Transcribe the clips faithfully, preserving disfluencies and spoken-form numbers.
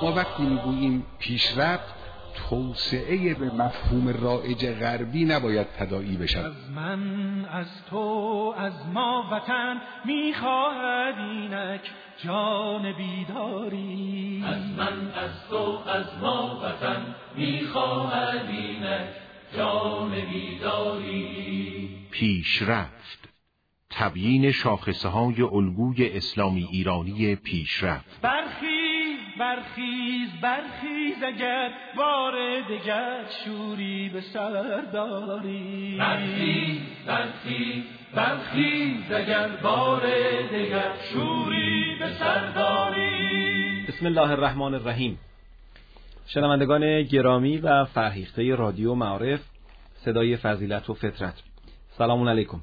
ما وقتی میگوییم پیشرفت، توسعه به مفهوم رایج غربی نباید تداعی بشود. از من، از تو، از ما وطن میخواهد اینک جان بیداری. از من، از تو، از ما وطن میخواهد اینک جان بیداری. پیشرفت، تبیین شاخصه‌های الگوی اسلامی ایرانی پیشرفت. برخیز برخیز برخیز اگر بار دگر شوری به سر داری. برخیز برخیز برخیز اگر بار دگر شوری به سر داری. بسم الله الرحمن الرحیم. شنوندگان گرامی و فرهیخته رادیو معارف، صدای فضیلت و فطرت، سلام علیکم.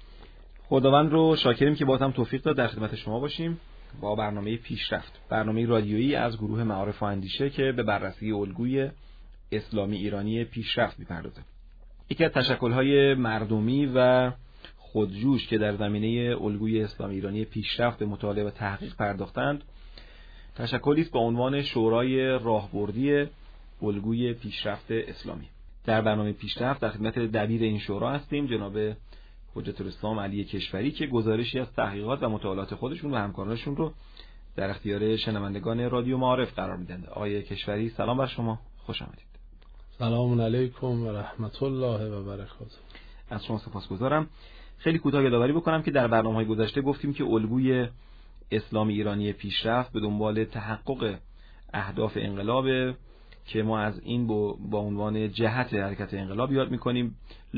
خداوند رو شاکریم که باز هم توفیق داد در خدمت شما باشیم با برنامه پیشرفت، برنامه رادیویی از گروه معارف و اندیشه که به بررسی الگوی اسلامی ایرانی پیشرفت می‌پردازه. یکی از تشکل‌های مردمی و خودجوش که در زمینه الگوی اسلامی ایرانی پیشرفت به مطالعه و تحقیق پرداختند، تشکلی است با عنوان شورای راهبردی الگوی پیشرفت اسلامی. در برنامه پیشرفت در خدمت دبیر این شورا هستیم، جناب حجت الاسلام علی کشوری، که گزارشی از تحقیقات و مطالعات خودشون و همکارانشون رو در اختیار شنوندگان رادیو معارف قرار میدن. آقای کشوری، سلام بر شما، خوش آمدید. سلام علیکم و رحمت الله و برکاته. از شما سپاسگزارم. خیلی کوتاه یادآوری بکنم که در برنامه‌های گذشته گفتیم که الگوی اسلامی ایرانی پیشرفت به دنبال تحقق اهداف انقلاب که ما از این با عنوان جهت حرکت انقلاب یاد میکنیم.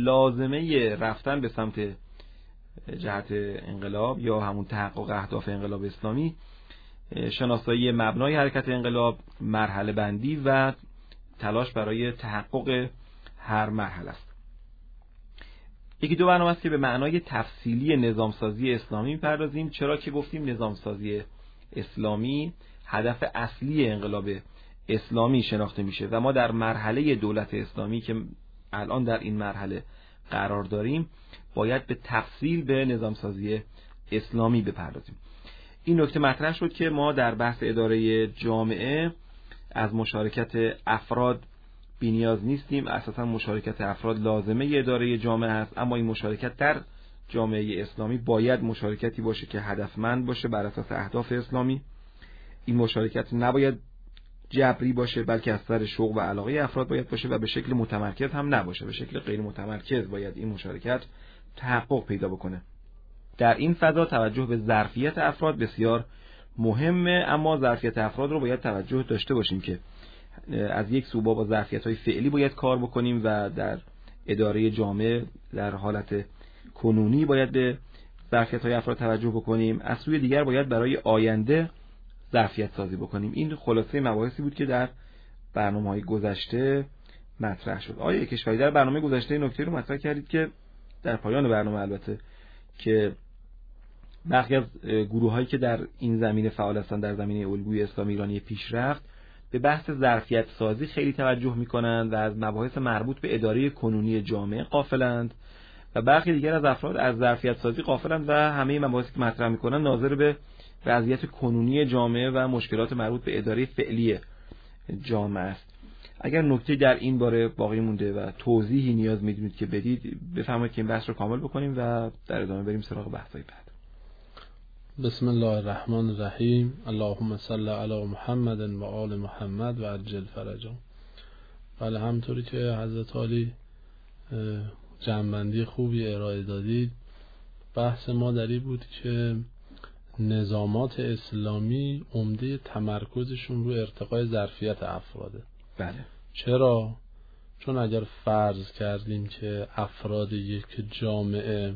لازمه رفتن به سمت جهت انقلاب یا همون تحقق اهداف انقلاب اسلامی، شناسایی مبنای حرکت انقلاب، مرحله بندی و تلاش برای تحقق هر مرحله است. یکی دو برنامه است که به معنای تفصیلی نظامسازی اسلامی میپردازیم، چرا که گفتیم نظامسازی اسلامی هدف اصلی انقلاب اسلامی شناخته میشه و ما در مرحله دولت اسلامی که الان در این مرحله قرار داریم باید به تفصیل به نظامسازی اسلامی بپردازیم. این نکته مطرح شد که ما در بحث اداره جامعه از مشارکت افراد بی‌نیاز نیستیم. اساسا مشارکت افراد لازمه اداره جامعه است، اما این مشارکت در جامعه اسلامی باید مشارکتی باشه که هدفمند باشه بر اساس اهداف اسلامی. این مشارکت نباید جبری باشه، بلکه از سر شوق و علاقه افراد باید باشه و به شکل متمرکز هم نباشه، به شکل غیر متمرکز باید این مشارکت تحقق پیدا بکنه. در این فضا توجه به ظرفیت افراد بسیار مهمه، اما ظرفیت افراد رو باید توجه داشته باشیم که از یک سو با ظرفیت‌های فعلی باید کار بکنیم و در اداره جامعه در حالت کنونی باید به ظرفیت‌های افراد توجه بکنیم، از سوی دیگر باید برای آینده ظرفیت سازی بکنیم. این خلاصه مباحثی بود که در برنامه‌های گذشته مطرح شد. آقای کشوری، در برنامه گذشته نکته رو مطرح کردید که در پایان برنامه البته که برخی از گروه‌هایی که در این زمینه فعال هستند، در زمینه الگوی اسلامی ایرانی پیشرفت، به بحث ظرفیت سازی خیلی توجه می‌کنند و از مباحث مربوط به اداره کنونی جامعه غافلند و برخی دیگر از افراد از ظرفیت سازی غافلند و همه مباحثی که مطرح می‌کنند ناظر به وضعیت کنونی جامعه و مشکلات مربوط به اداره فعلی جامعه است. اگر نکته در این باره باقی مونده و توضیحی نیاز می‌دونید که بدید، بفرمایید که این بحث رو کامل بکنیم و در ادامه بریم سراغ بحث‌های بعد. بسم الله الرحمن الرحیم. اللهم صل علی محمد و آل محمد و عجل فرجهم. بله، همطوری که حضرت عالی جمع‌بندی خوبی ارائه دادید، بحث ما در این بود که نظامات اسلامی عمده تمرکزشون رو ارتقای ظرفیت افراده. بله. چرا؟ چون اگر فرض کردیم که افراد یک جامعه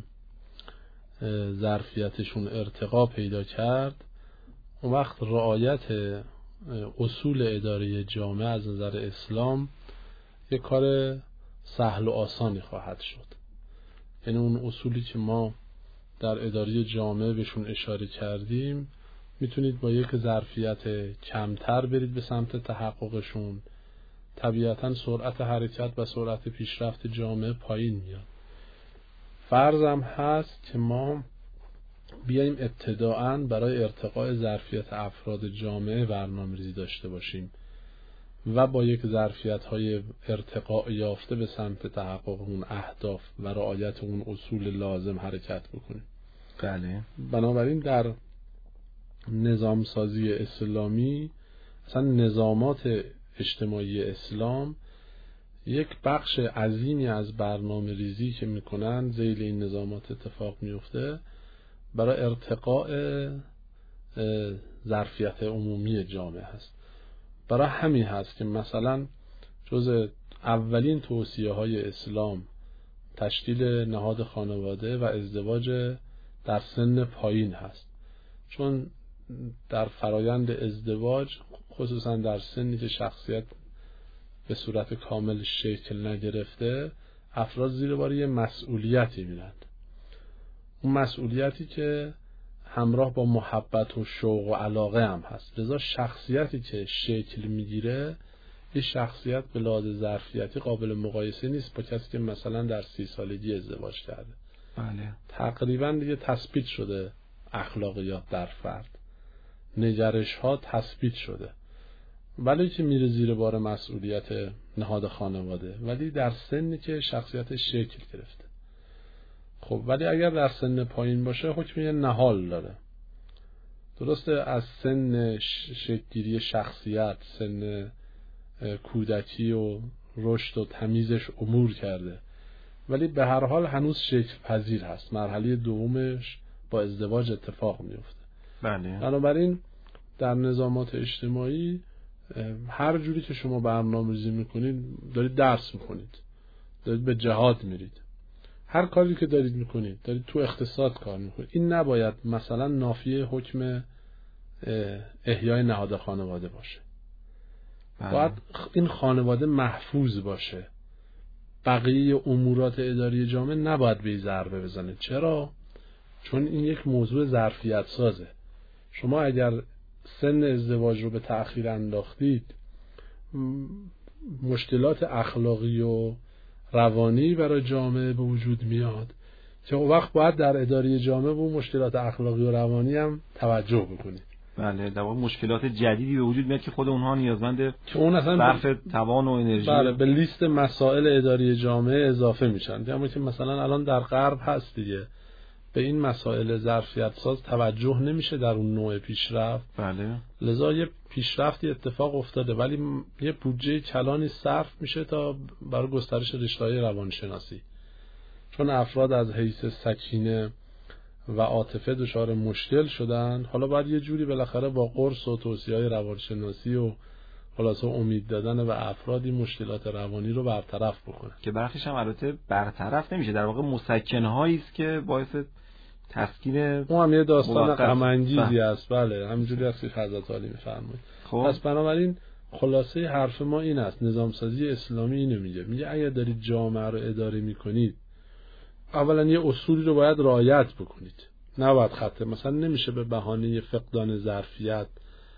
ظرفیتشون ارتقا پیدا کرد، اون وقت رعایت اصول اداره جامعه از نظر اسلام یک کار سهل و آسانی خواهد شد. یعنی اون اصولی که ما در اداره جامعه بهشون اشاره کردیم، میتونید با یک ظرفیت کمتر برید به سمت تحققشون. طبیعتاً سرعت حرکت و سرعت پیشرفت جامعه پایین میاد. فرضم هست که ما بیاییم ابتداعاً برای ارتقاء ظرفیت افراد جامعه برنامه‌ریزی داشته باشیم و با یک ظرفیت‌های ارتقاء یافته به سمت تحقق اون اهداف و رعایت اون اصول لازم حرکت بکنیم. بله. بنابراین در نظام سازی اسلامی، اصلا نظامات اجتماعی اسلام، یک بخش عظیمی از برنامه ریزی که میکنن ذیل این نظامات اتفاق میفته برای ارتقاء ظرفیت عمومی جامعه هست. برای همین هست که مثلا جز اولین توصیه های اسلام تشکیل نهاد خانواده و ازدواج در سن پایین هست، چون در فرایند ازدواج خصوصا در سنی که شخصیت به صورت کامل شکل نگرفته، افراد زیر بار یه مسئولیتی میرند. اون مسئولیتی که همراه با محبت و شوق و علاقه هم هست. لذا شخصیتی که شکل میگیره یه شخصیت به لحاظ ظرفیتی قابل مقایسه نیست با کسی که مثلا در سی سالگی ازدواج کرده. بله. تقریبا دیگه تثبیت شده اخلاقیات در فرد، نگرش ها تثبیت شده، ولی که میره زیر بار مسئولیت نهاد خانواده، ولی در سنی که شخصیت شکل گرفته. خب ولی اگر در سن پایین باشه حکم یه نهال داره. درسته از سن شکلگیری شخصیت، سن کودکی و رشد و تمیزش امور کرده، ولی به هر حال هنوز شکل پذیر هست. مرحله دومش با ازدواج اتفاق میفته. بله. بنابراین در نظامات اجتماعی هر جوری که شما برنامه‌ریزی میکنید، دارید درس میکنید، دارید به جهاد میرید، هر کاری که دارید میکنید، دارید تو اقتصاد کار میکنید، این نباید مثلا نافیه حکم احیای نهاد خانواده باشه. بله. باید این خانواده محفوظ باشه. بقیه امورات اداری جامعه نباید به ضربه بزنه. چرا؟ چون این یک موضوع ظرفیت سازه. شما اگر سن ازدواج رو به تأخیر انداختید، مشکلات اخلاقی و روانی برای جامعه به وجود میاد که اون وقت باید در اداره جامعه به مشکلات اخلاقی و روانی هم توجه بکنید. بله، در واقع مشکلات جدیدی به وجود میاد که خود اونها نیازمند که اون اصلا صرف توان و انرژی بله به لیست مسائل اداری جامعه اضافه میشن. اما که مثلا الان در غرب هست دیگه، به این مسائل ظرفیت ساز توجه نمیشه در اون نوع پیشرفت. بله. لذا یه پیشرفتی اتفاق افتاده ولی یه بودجه کلانی صرف میشه تا برای گسترش رشته‌های روانشناسی، چون افراد از حیث سکینه و عاطفه دچار مشکل شدن. حالا باید یه جوری بالاخره با قرص و توصیه‌های روانشناسی و خلاصه امید دادن به افرادی مشکلات روانی رو برطرف بکنه، که برخیش هم البته برطرف نمیشه، در واقع مسکن‌هایی است که باعث تسکین اون هم یه داستان غم انگیزی است. بله همینجوری است که حضرت علی می‌فرمایند. خب پس بنابراین خلاصه حرف ما این است، نظام سازی اسلامی اینو میگه، میگه اگر دارید جامعه رو اداره میکنید، اولا یه اصولی رو باید رعایت بکنید. نباید خطه مثلا نمیشه به بهانه فقدان ظرفیت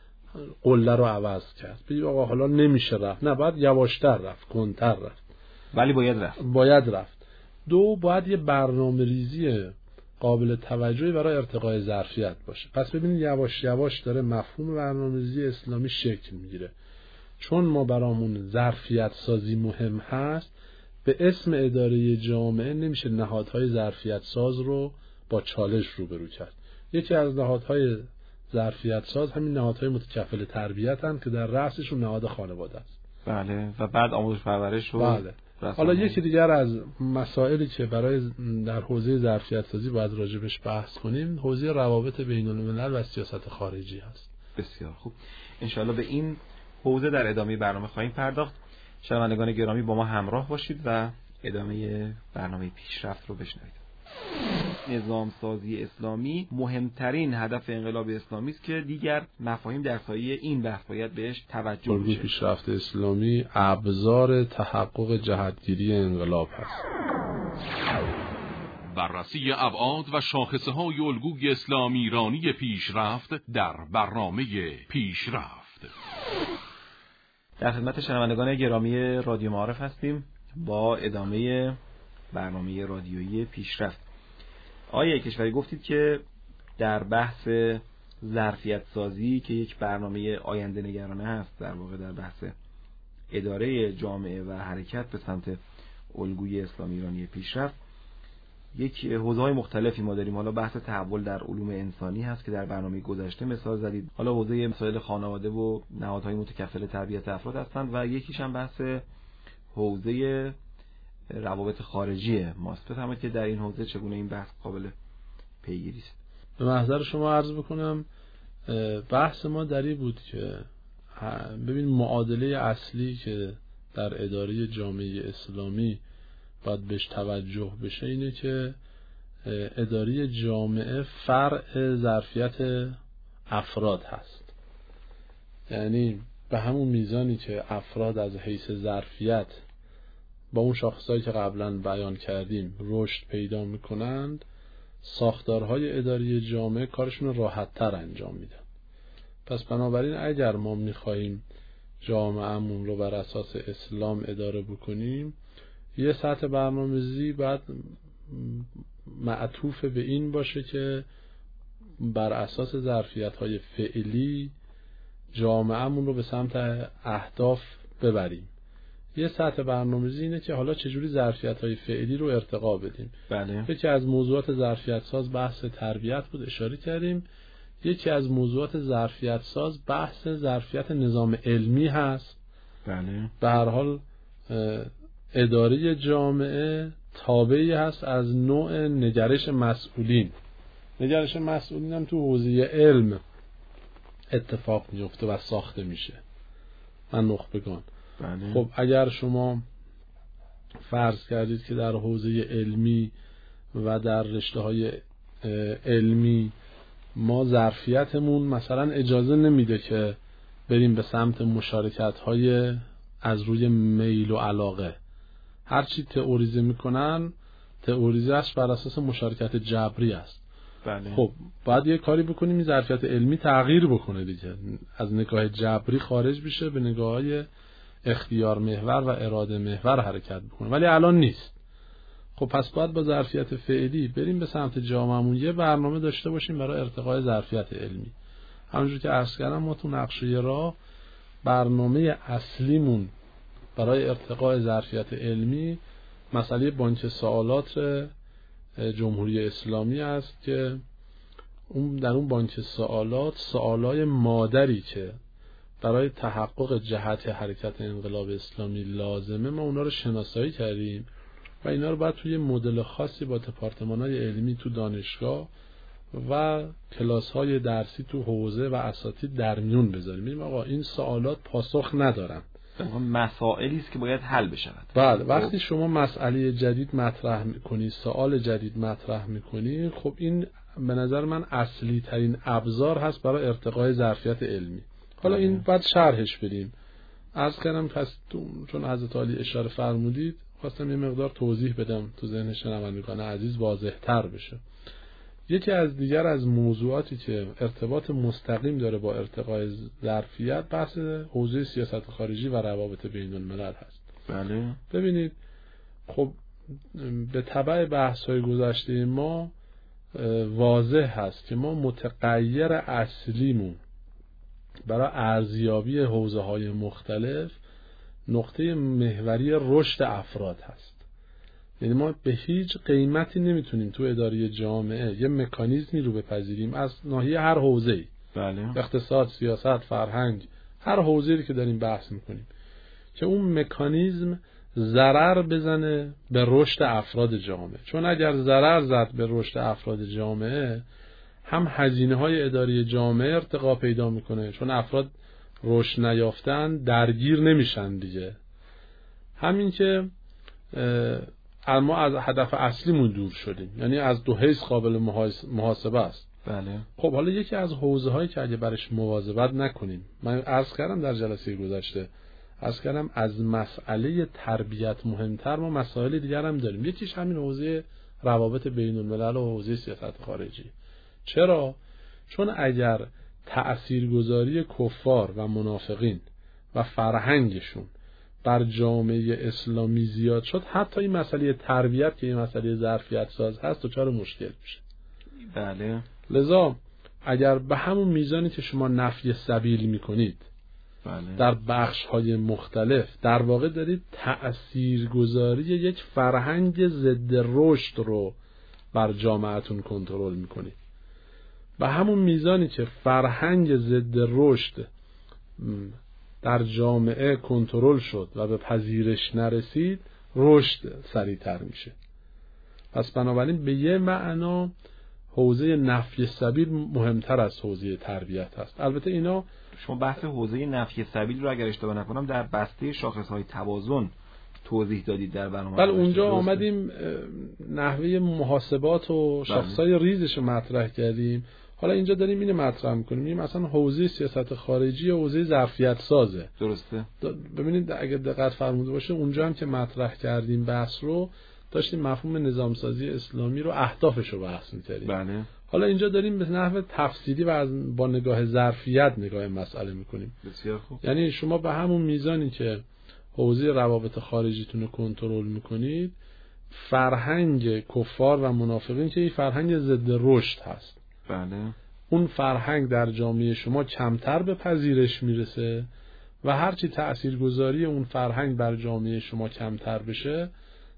قله رو عوض کرد، بگید آقا حالا نمیشه رفت، نه باید یواشتر رفت، کنتر رفت، ولی باید رفت باید رفت دو، باید یه برنامه ریزی قابل توجهی برای ارتقای ظرفیت باشه. پس ببینید یواش یواش داره مفهوم برنامه‌ریزی اسلامی شکل میگیره. چون ما برامون ظرفیت سازی مهم هست، به اسم اداره جامعه نمیشه نهادهای ظرفیت ساز رو با چالش روبرو کرد. یکی از نهادهای ظرفیت ساز همین نهادهای متکفل تربیت هم که در رأسشون نهاد خانواده است. بله. و بعد آموزش پرورش و بله. حالا یکی دیگر از مسائلی که برای در حوزه ظرفیت سازی باید راجبش بحث کنیم، حوزه روابط بین الملل و سیاست خارجی هست. بسیار خوب، انشاءالله به این حوزه در ادامه برنامه خواهیم پرداخت. شنوندگان گرامی با ما همراه باشید و ادامه برنامه پیشرفت رو بشنوید. نظام سازی اسلامی مهمترین هدف انقلاب اسلامی است که دیگر مفاهیم در سایه این بحث باید بهش توجه بشه. پیشرفت اسلامی ابزار تحقق جهتگیری انقلاب هست. بررسی ابعاد و شاخصه های الگوی اسلامی ایرانی پیشرفت در برنامه پیشرفت. در خدمت شنوندگان گرامی رادیو معارف هستیم با ادامه برنامه رادیویی پیشرفت. آیه کشوری گفتید که در بحث ظرفیت سازی که یک برنامه آینده نگرانه هست، در واقع در بحث اداره جامعه و حرکت به سمت الگوی اسلامی ایرانی پیشرفت، یک حوزه‌های مختلفی ما داریم. حالا بحث تحول در علوم انسانی هست که در برنامه گذشته مثال زدید، حالا حوزه مسائل خانواده و نهادهای متکفل تربیت افراد هستند و یکیش هم بحث حوزه روابط خارجی ماست. بفرمایید که در این حوزه چگونه این بحث قابل پیگیری است. به محضر شما عرض بکنم بحث ما در این بود که ببین معادله اصلی که در اداره جامعه اسلامی باید بهش توجه بشه اینه که اداره جامعه فرع ظرفیت افراد هست. یعنی به همون میزانی که افراد از حیث ظرفیت با اون شاخصایی که قبلا بیان کردیم رشد پیدا میکنند، ساختارهای اداری جامعه کارشون رو راحت تر انجام میدن. پس بنابراین اگر ما میخواییم جامعهمون رو بر اساس اسلام اداره بکنیم، یه سطح برنامه‌ریزی باید معطوف به این باشه که بر اساس ظرفیت‌های فعلی جامعهمون رو به سمت اهداف ببریم. یه سطح برنامه‌ریزی اینه که حالا چجوری ظرفیت‌های فعلی رو ارتقا بدیم. بله. یکی از موضوعات ظرفیت ساز بحث تربیت بود، اشاره کردیم. یکی از موضوعات ظرفیت ساز بحث ظرفیت نظام علمی هست. بله. به هر حال اداره جامعه تابعی هست از نوع نگرش مسئولین. نگرش مسئولین هم تو حوزه علم اتفاق میفته و ساخته میشه. من نخبگان. بله. خب اگر شما فرض کردید که در حوزه علمی و در رشته های علمی ما ظرفیتمون مثلا اجازه نمیده که بریم به سمت مشارکت های از روی میل و علاقه، هرچی تئوریزه میکنن تئوریزه است بر اساس مشارکت جبری است. بله. خب باید یه کاری بکنیم این ظرفیت علمی تغییر بکنه دیگه، از نگاه جبری خارج بشه، به نگاه های اختیار محور و اراده محور حرکت بکنه، ولی الان نیست. خب پس باید با ظرفیت فعلی بریم به سمت جامعهمون یه برنامه داشته باشیم برای ارتقای ظرفیت علمی. همونجور که عرض کردم ما تو نقشه راه برنامه اصلیمون برای ارتقای ظرفیت علمی مسئله بانک سوالات جمهوری اسلامی است که اون در اون بانک سوالات سوالای مادری که برای تحقق جهت حرکت انقلاب اسلامی لازمه ما اونا رو شناسایی کردیم و اینا رو باید توی مدل خاصی با دپارتمان‌های علمی تو دانشگاه و کلاس‌های درسی تو حوزه و اساتید در میون بذاریم. ببین آقا این سوالات پاسخ ندارن، مسائلی است که باید حل بشود. بله. وقتی شما مسئله جدید مطرح می‌کنی، سوال جدید مطرح می‌کنی، خب این به نظر من اصلی ترین ابزار هست برای ارتقای ظرفیت علمی. حالا این بعد شرحش بدیم. عرض کردم پس چون حضرت عالی اشاره فرمودید خواستم یه مقدار توضیح بدم تو ذهن شنوندگان عزیز واضح‌تر بشه. یکی از دیگر از موضوعاتی که ارتباط مستقیم داره با ارتقای ظرفیت بحث حوزه سیاست خارجی و روابط بین الملل هست. بله. ببینید خب به تبع بحث‌های گذشته ما واضح هست که ما متغیر اصلیمون برای ارزیابی حوزه‌های مختلف نقطه محوری رشد افراد هست. یعنی ما به هیچ قیمتی نمیتونیم تو اداره جامعه یه مکانیزمی رو بپذیریم از ناحیه هر حوزه‌ای، بله، اقتصاد، سیاست، فرهنگ، هر حوزه‌ای که داریم بحث میکنیم، که اون مکانیزم ضرر بزنه به رشد افراد جامعه. چون اگر ضرر زد به رشد افراد جامعه، هم هزینه‌های اداری جامعه ارتقا پیدا میکنه، چون افراد رشد نیافتن درگیر نمیشن دیگه. همین که ما از هدف اصلیمون دور شدیم، یعنی از دو حیث قابل محاسبه است. بله. خب حالا یکی از حوزه‌هایی که اگه برش مواظبت نکنیم، من عرض کردم در جلسه گذشته، عرض کردم از مسئله تربیت مهمتر ما مسائل دیگر هم داریم. یکیش همین حوزه روابط بین الملل و حوزه سیاست خارجی. چرا؟ چون اگر تأثیرگذاری کفار و منافقین و فرهنگشون بر جامعه اسلامی زیاد شد، حتی این مسئله تربیت که این مسئله ظرفیت ساز هست دچار مشکل میشه. بله. لذا اگر به همون میزانی که شما نفی سبیل میکنید بله. در بخش‌های مختلف در واقع دارید تأثیرگذاری یک فرهنگ ضد رشد رو بر جامعهتون کنترل میکنید. به همون میزانی که فرهنگ ضد رشد در جامعه کنترل شد و به پذیرش نرسید، رشد سریعتر میشه. پس بنابراین به یه معنا حوزه نفی سبیل مهمتر از حوزه تربیت هست. البته اینا شما بحث حوزه نفی سبیل رو اگر اشتباه نکنم در بسته شاخص‌های توازن توضیح دادید در برنامه. بله اونجا آمدیم نحوه محاسبات و شاخص‌های ریزش رو مطرح کردیم. حالا اینجا داریم اینو مطرح می‌کنیم. این مثلا حوزه سیاست خارجی و حوزه ظرفیت سازه. درسته. ببینید اگه دقت فرموده باشه اونجا هم که مطرح کردیم بحث رو داشتیم مفهوم نظامسازی اسلامی رو اهدافش رو بحث می‌کردیم. بله. حالا اینجا داریم به نحو تفصیلی و با نگاه ظرفیت نگاه مسئله می‌کنیم. بسیار خوب. یعنی شما به همون میزانی که حوزه روابط خارجیتون رو کنترل می‌کنید، فرهنگ کفار و منافقین که این فرهنگ ضد رشد هست. بله. اون فرهنگ در جامعه شما کمتر به پذیرش میرسه و هرچی تأثیرگذاری اون فرهنگ بر جامعه شما کمتر بشه،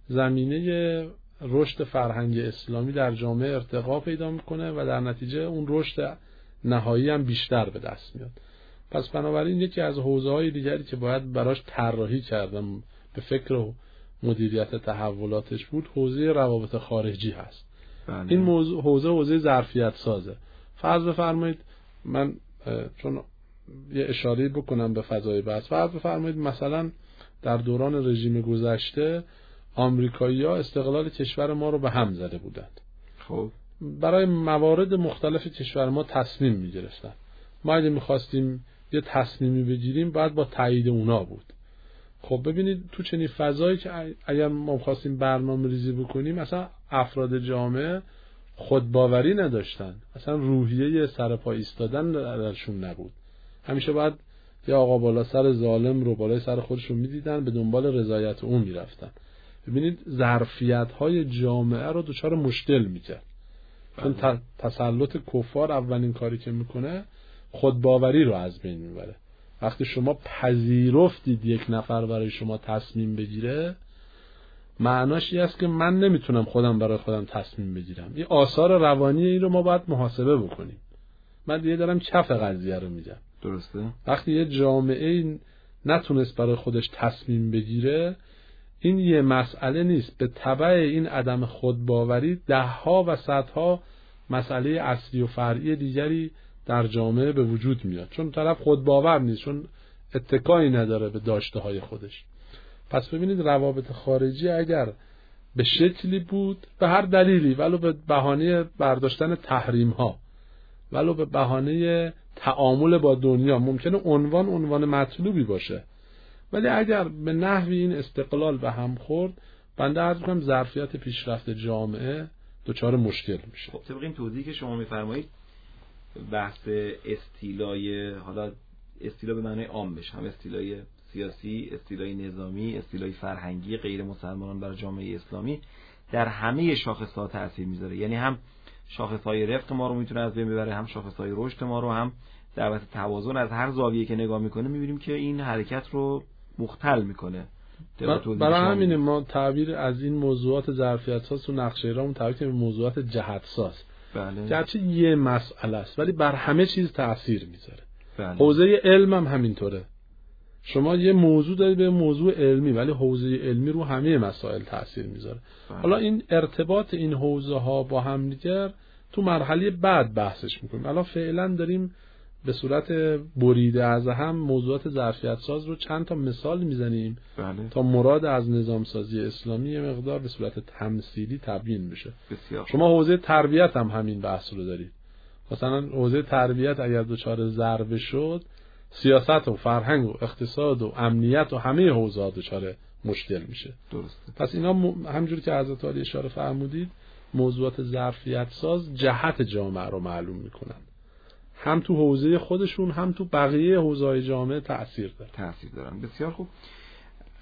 زمینه رشد فرهنگ اسلامی در جامعه ارتقا پیدا میکنه و در نتیجه اون رشد نهایی هم بیشتر به دست میاد. پس بنابراین یکی از حوزه‌های دیگری که باید براش طراحی کردم به فکر و مدیریت تحولاتش بود، حوزه روابط خارجی هست. بله. این موضوع حوزه حوزه ظرفیت سازه. فرض بفرمایید من چون یه اشاره بکنم به فضای بحث، فرض بفرمایید مثلا در دوران رژیم گذشته آمریکایی‌ها استقلال کشور ما رو به هم زده بودند. خب برای موارد مختلف کشور ما تصمیم می‌گرفتن. ما اگه می‌خواستیم یه تصمیمی بگیریم باید با تایید اونا بود. خب ببینید تو چنین فضایی که اگر ما خواستیم برنامه‌ریزی بکنیم، مثلا افراد جامعه خودباوری نداشتن، اصلا روحیه سر پا ایستادن درشون نبود. همیشه باید یه آقا بالا سر ظالم رو بالای سر خودشون می‌دیدن، به دنبال رضایت اون می‌رفتن. ببینید ظرفیت‌های جامعه رو دچار مشکل می‌کرد. چون تسلط کفار اولین کاری که میکنه خودباوری رو از بین میبره. وقتی شما پذیرفتید یک نفر برای شما تصمیم بگیره، معناش این است که من نمیتونم خودم برای خودم تصمیم بگیرم. این آثار روانی این رو ما باید محاسبه بکنیم. من دیگه دارم کف قضیه رو میگم. درسته. وقتی یه جامعه نتونست برای خودش تصمیم بگیره، این یه مسئله نیست، به تبع این عدم خودباوری ده ها و صدها مسئله اصلی و فرعی دیگری در جامعه به وجود میاد، چون طرف خودباور نیست، چون اتکایی نداره به داشته های خودش. پس ببینید روابط خارجی اگر به شکلی بود، به هر دلیلی، ولو به بهانه برداشتن تحریم ها، ولو به بهانه تعامل با دنیا، ممکنه عنوان عنوان مطلوبی باشه، ولی اگر به نحوی این استقلال به هم خورد، بنده عرض می‌کنم ظرفیت پیشرفت جامعه دچار مشکل میشه. خب طبق این توضیحی که شما می‌فرمایید، بحث استیلای، حالا استیلا به معنای عام بشه، هم استیلای سیاسی، استیلای نظامی، استیلای فرهنگی غیر مسلمانان بر جامعه اسلامی در همه شاخص‌ها تأثیر میذاره. یعنی هم شاخص‌های رفق ما رو میتونه از بین ببره، هم شاخص‌های رشد ما رو، هم دعوت توازن. از هر زاویه‌ای که نگاه میکنه میبینیم که این حرکت رو مختل میکنه. برای همینه ما تعبیر از این موضوعات ظرفیت ساز تو نقشه رامون تعبیر به موضوعات جهت ساز. بله. گرچه یه مسئله است ولی بر همه چیز تأثیر میذاره. بله. حوزه علم هم همینطوره. شما یه موضوع دارید به موضوع علمی، ولی حوزه علمی رو همه مسائل تأثیر میذاره. بله. حالا این ارتباط این حوزه ها با هم دیگر تو مرحله بعد بحثش میکنیم. الان فعلا داریم به صورت بریده از هم موضوعات ظرفیت ساز رو چند تا مثال میزنیم. بله. تا مراد از نظام سازی اسلامی یه مقدار به صورت تمثیلی تبیین بشه. بسیار. شما حوزه تربیت هم همین بحث رو دارید. مثلا حوزه تربیت اگر دچار ضربه شد، سیاست و فرهنگ و اقتصاد و امنیت و همه حوزه‌ها دچار مشکل میشه. درسته. پس اینا م... همجور که حضرت عالی اشاره فرمودید، موضوعات ظرفیت ساز جهت جامعه رو معلوم میکنن. هم تو حوزه خودشون هم تو بقیه حوزه‌های جامعه تأثیر دارن. تأثیر دارن. بسیار خوب.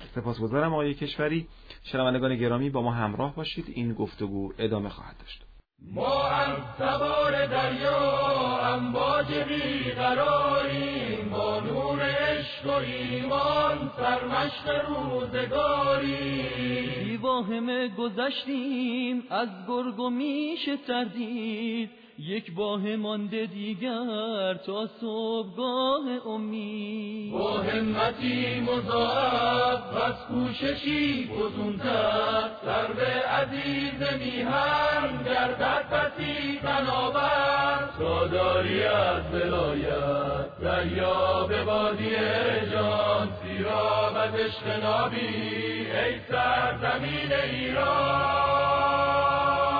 سپاسگزارم آقای کشوری. شنوندگان گرامی با ما همراه باشید. این گفتگو ادامه خواهد داشت. ما هم سوار دریا امواج بیقراریم، با نور عشق و ایمان سرمشق روزگاریم. با همه گذشتیم از گرگ و میش تردید، یک باه مانده دیگر تا صبحگاه امید. با همتی مضاعف و کوششی فزونتر، سر به عزیز میهن گردد بسی تناور. ساداری از ولایت دریا به وادی جان، سیراب از عشق نابی ای سرزمین ایران.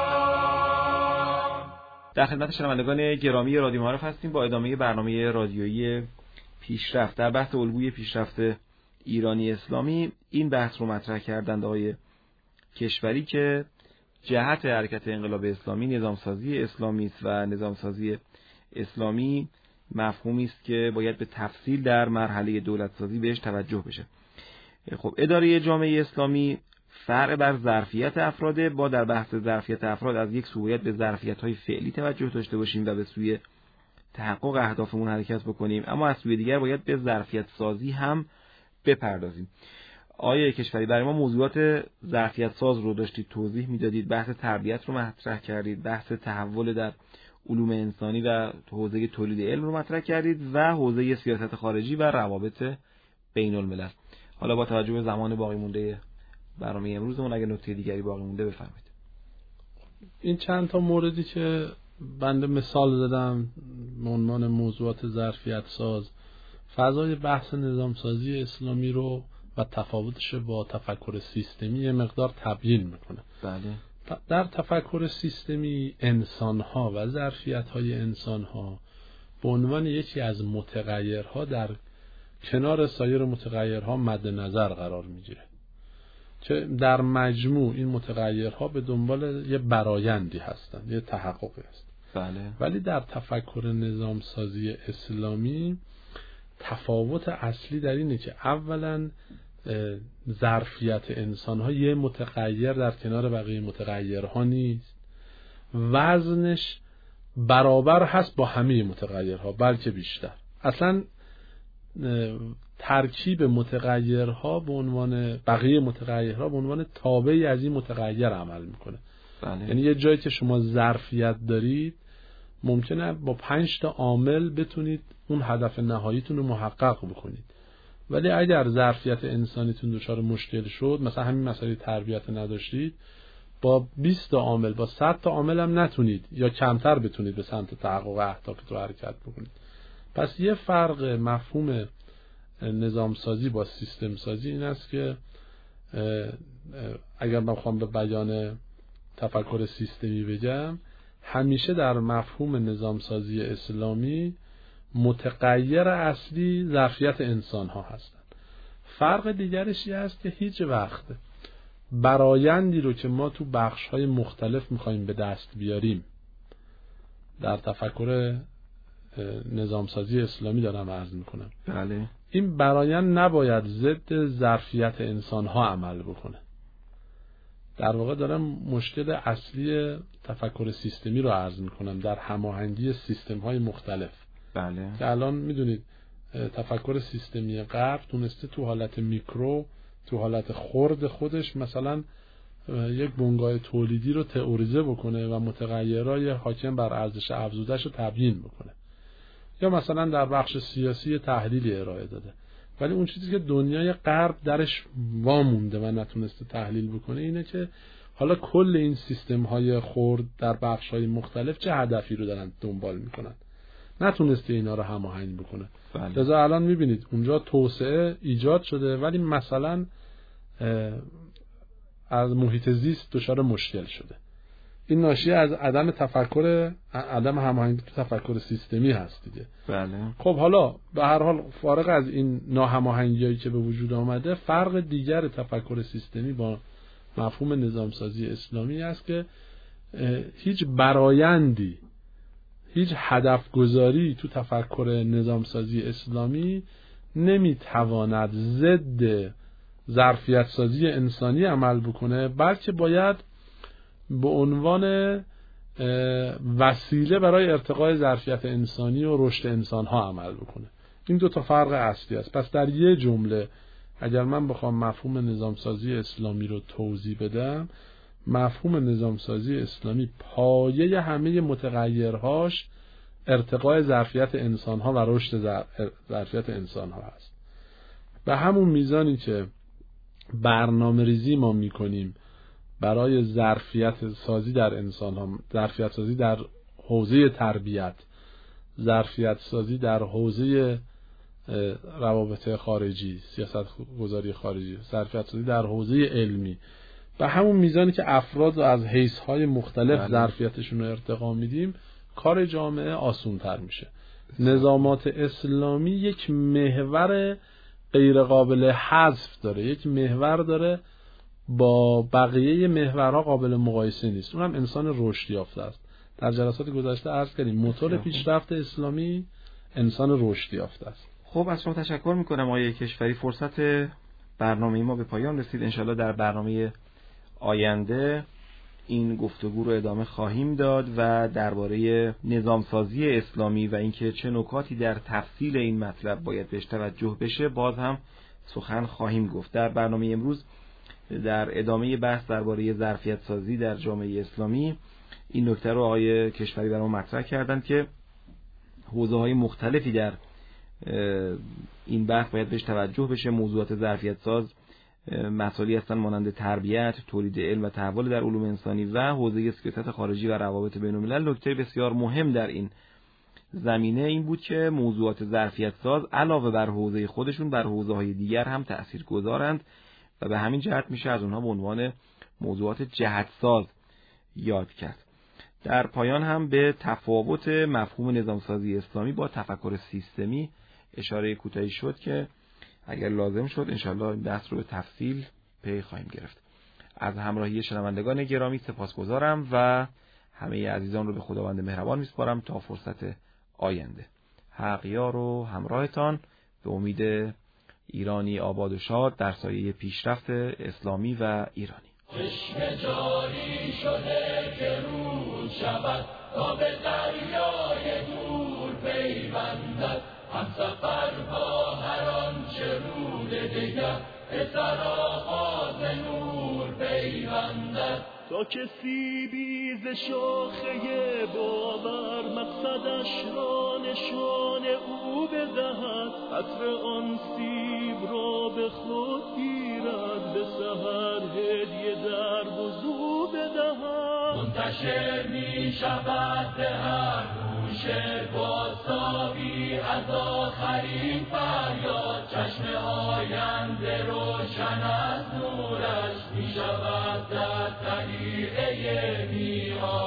در خدمت شنوندگان گرامی رادیو معارف هستیم با ادامه برنامه رادیویی پیشرفت. در بحث الگوی پیشرفت ایرانی اسلامی این بحث رو مطرح کردند آقای کشوری که جهت حرکت انقلاب اسلامی نظامسازی اسلامی است و نظامسازی اسلامی مفهومی است که باید به تفصیل در مرحله دولتسازی بهش توجه بشه. خب اداره جامعه اسلامی فرع بر ظرفیت افراد، با در بحث ظرفیت افراد از یک سو باید به ظرفیت‌های فعلی توجه داشته باشیم و به سوی تحقق اهدافمون حرکت بکنیم، اما از سوی دیگر باید به ظرفیت سازی هم بپردازیم. آیه کشوری برای ما موضوعات ظرفیت ساز رو داشتید توضیح میدادید، بحث تربیت رو مطرح کردید، بحث تحول در علوم انسانی و حوزه تولید علم رو مطرح کردید و حوزه سیاست خارجی و روابط بین الملل. حالا با توجه به زمان باقی مونده برنامه امروزمون اگه نکته دیگری باقی مونده بفرمایید. این چند تا موردی که بنده مثال زدم به عنوان موضوعات ظرفیت ساز، فضای بحث نظامسازی اسلامی رو و تفاوتش با تفکر سیستمی یه مقدار تبیین میکنه. بله. در تفکر سیستمی انسان‌ها و ظرفیت‌های انسان‌ها به عنوان یکی از متغیرها در کنار سایر متغیرها مد نظر قرار میگیره که در مجموع این متغیرها به دنبال یه برایندی هستن، یه تحققی هست. بله. ولی در تفکر نظامسازی اسلامی تفاوت اصلی در اینه که اولا ظرفیت انسان‌ها یه متغیر در کنار بقیه متغیرها نیست، وزنش برابر هست با همه متغیرها بلکه بیشتر. اصلا ترکیب متغیرها به عنوان بقیه متغیرها به عنوان تابعی از این متغیر عمل میکنه. بله. یعنی یه جایی که شما ظرفیت دارید ممکنه با پنج تا عامل بتونید اون هدف نهاییتون رو محقق بکنید، ولی اگر ظرفیت انسانیتون دچار مشکل شد، مثلا همین مسئله تربیت نداشتید، با بیست تا عامل با صد تا عامل هم نتونید یا کمتر بتونید به سمت تحقق اهدافتون حرکت بکنید. پس یه فرق مفهوم نظام سازی با سیستم سازی این است که اگر من بخوام به بیان تفکر سیستمی بگم، همیشه در مفهوم نظام سازی اسلامی متغیر اصلی ظرفیت انسان ها هستند. فرق دیگرش این است که هیچ وقت برایندی رو که ما تو بخش های مختلف میخوایم به دست بیاریم، در تفکر نظامسازی اسلامی دارم عرض میکنم، بله، این برایند نباید ضد ظرفیت انسان ها عمل بکنه. در واقع دارم مشکل اصلی تفکر سیستمی رو عرض میکنم در هماهنگی سیستم های مختلف. بله. که الان میدونید تفکر سیستمی غرب تونسته تو حالت میکرو، تو حالت خرد خودش مثلا یک بنگاه تولیدی رو تئوریزه بکنه و متغیرهای حاکم بر ارزش افزوده‌اش رو تبیین بکنه، یا مثلا در بخش سیاسی تحلیلی ارائه داده. ولی اون چیزی که دنیای غرب درش وامونده و نتونسته تحلیل بکنه اینه که حالا کل این سیستم های خرد در بخش های مختلف چه هدفی رو دارن دنبال میکنن، نتونسته اینا رو هماهنگ بکنه. لذا الان میبینید اونجا توسعه ایجاد شده ولی مثلا از محیط زیست دچار مشکل شده. این ناشی از عدم تفکر، عدم هماهنگی تو تفکر سیستمی هست دیگه. بله. خب حالا به هر حال فارغ از این ناهماهنگیایی که به وجود آمده، فرق دیگر تفکر سیستمی با مفهوم نظامسازی اسلامی است که هیچ برایندی، هیچ هدف گذاری تو تفکر نظامسازی اسلامی نمیتواند ضد ظرفیت سازی انسانی عمل بکنه، بلکه باید به عنوان وسیله برای ارتقای ظرفیت انسانی و رشد انسان ها عمل بکنه. این دو تا فرق اصلی است. پس در یه جمله اگر من بخوام مفهوم نظامسازی اسلامی رو توضیح بدم، مفهوم نظامسازی اسلامی پایه همه متغیرهاش ارتقای ظرفیت انسان ها و رشد ظرفیت انسان ها هست. به همون میزانی که برنامه ریزی ما میکنیم برای ظرفیت سازی در انسان ها، ظرفیت سازی در حوزه تربیت، ظرفیت سازی در حوزه روابط خارجی، سیاست گذاری خارجی، ظرفیت سازی در حوزه علمی، به همون میزانی که افراد رو از حیث‌های مختلف ظرفیتشون رو ارتقا میدیم، کار جامعه آسان‌تر میشه. نظامات اسلامی یک محور غیر قابل حذف داره، یک محور داره با بقیه محورها قابل مقایسه نیست. اونم انسان رشد یافته است. در جلسات گذشته عرض کردیم موتور پیشرفت اسلامی انسان رشد یافته است. خب از شما تشکر میکنم آقای کشوری. فرصت برنامه ما به پایان رسید. انشالله در برنامه آینده این گفتگو رو ادامه خواهیم داد و درباره نظامسازی اسلامی و اینکه چه نکاتی در تفصیل این مطلب باید بهش توجه بشه باز هم سخن خواهیم گفت. در برنامه امروز در ادامه بحث درباره ظرفیت سازی در جامعه اسلامی این نکته رو آقای کشوری برام مطرح کردند که حوزه‌های مختلفی در این بحث باید بهش توجه بشه. موضوعات ظرفیت ساز مسائلی هستن مانند تربیت، تولید علم و تحول در علوم انسانی و حوزه سیاست خارجی و روابط بین الملل. نکته بسیار مهم در این زمینه این بود که موضوعات ظرفیت ساز علاوه بر حوزه خودشون بر حوزه‌های دیگر هم تاثیرگذارند و به همین جهت میشه از اونها به عنوان موضوعات جهت ساز یاد کرد. در پایان هم به تفاوت مفهوم نظامسازی اسلامی با تفکر سیستمی اشاره کوتاهی شد که اگر لازم شد انشالله این بحث رو به تفصیل پی خواهیم گرفت. از همراهی شنوندگان گرامی سپاسگزارم و همه عزیزان رو به خداوند مهربان میسپارم تا فرصت آینده. حق یار و همراهتان به امید ایرانی آباد و شاد در سایه پیشرفت اسلامی و ایرانی. چشم جاری شده که رود شود تا به دریای دور پیوندد، هم سفر با هر آنچه رود دگر به سرآغاز نور پیوندد. تا کسی بیز شاخه باور مقصدش را نشان او بدهد، عطر آن سیب را به خود گیرد، به سحر هدیه در وضو بدهد. منتشر می شود به هر گوشه بازتابی از آخرین فریاد، چشم آینده روشن از نورش می شود در طریقه میعاد.